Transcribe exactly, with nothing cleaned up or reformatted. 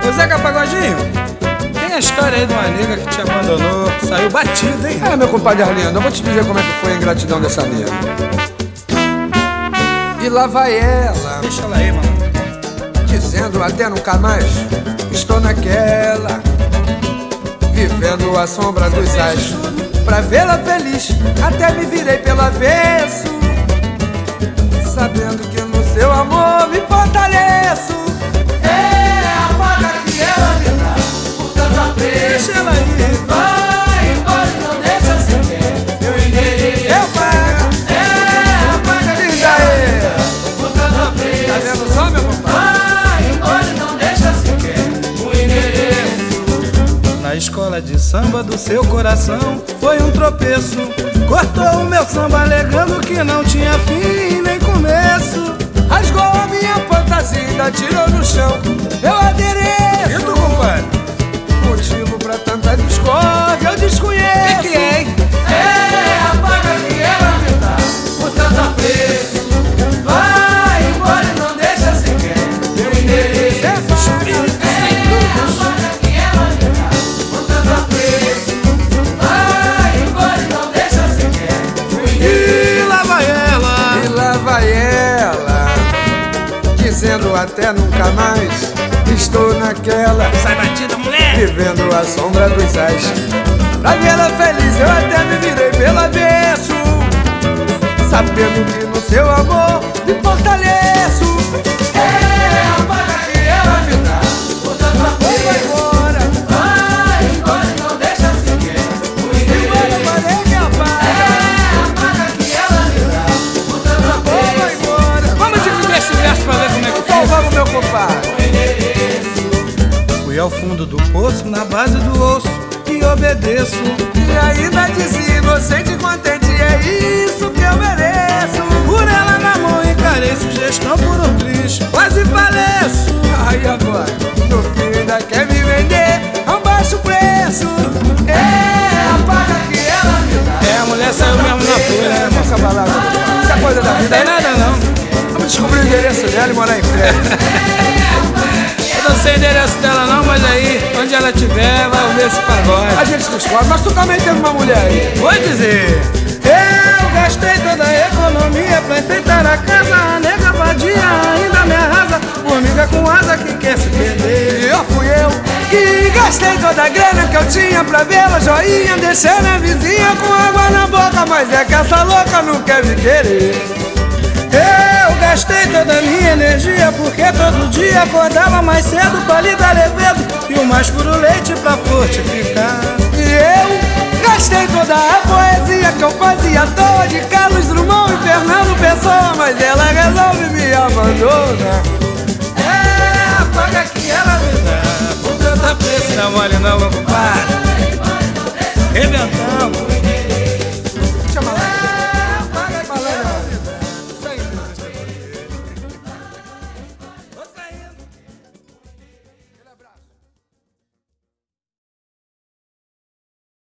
Ô Zeca Pagodinho, tem a história aí de uma nega que te abandonou, saiu batida, hein? É, meu compadre Arlindo, eu vou te dizer como é que foi a ingratidão dessa nega. E lá vai ela, Deixa ela aí, mano. dizendo até nunca mais estou naquela, vivendo a sombra dos ais. Pra vê-la feliz, até me virei pelo avesso, sabendo que no seu amor me fortaleço. É a paga que ela me dá, portanto apreço. Deixa ela aí. Vai embora e não deixa sequer meu endereço. Eu pago, é a paga que ela me dá, portanto apreço. Tá vendo só, meu compadre? Vai embora e não deixa sequer o endereço. Na escola de samba do seu coração foi um tropeço. Cortou o meu samba alegando que não tinha fim nem começo. Rasgou a minha fantasia, ainda tirou no chão meu adereço. E tu, compadre? Motivo pra tanta discórdia eu desconheço. Que que é, hein? É a paga que ela me dá, portanto apreço. Vai embora e não deixa sequer meu endereço. É a paga que ela me dá, portanto apreço. Vai embora e não deixa sequer meu endereço. E lá vai ela. E lá vai ela, dizendo até nunca mais estou naquela, Sai batida, mulher. vivendo a sombra dos ais. Pra vê-la feliz eu até me virei pelo avesso, sabendo que no seu amor me fortaleço. É a paga que ela me dá, portanto apreço. Vai embora, vai embora e não deixa sequer o endereço. Parei minha paga. É a paga que ela me dá, portanto apreço. Vai embora. Vamos dividir esse verso pra ver como é que Então fica. vamos, meu compadre. Fui ao fundo do poço, na base do osso, e obedeço. E ainda dizia inocente e contente, é isso que eu mereço. Por ela na mão encarei sugestão por um triz, quase faleço. Aí agora, no fim ainda quer me vender a um baixo preço. É a paga que ela me dá. É, a mulher saiu mesmo na folha, né, irmão? Essa balada, isso é coisa da Não vida. tem nada não. Vamos descobrir o endereço dela e morar em frente. Eu não sei o endereço dela não, mas aí, onde ela estiver, vai ouvir esse A pagode. gente descobre, mas tu também teve uma mulher aí. Vou dizer, eu gastei toda a economia pra enfeitar a casa. A nega vadia ainda me arrasa, formiga com asa que quer se perder. E eu fui eu que gastei toda a grana que eu tinha pra vê-la joinha. Deixei minha vizinha com água na boca, mas é que essa louca não quer me querer. Eu gastei toda a minha energia porque todo dia acordava mais cedo pra lhe dar levedo e o mais puro leite pra fortificar. E eu gastei toda a poesia que eu fazia à toa de Carlos Drummond e Fernando Pessoa, mas ela resolve me abandonar. É a paga que ela me dá, por tanta preço não mole não, meu compadre.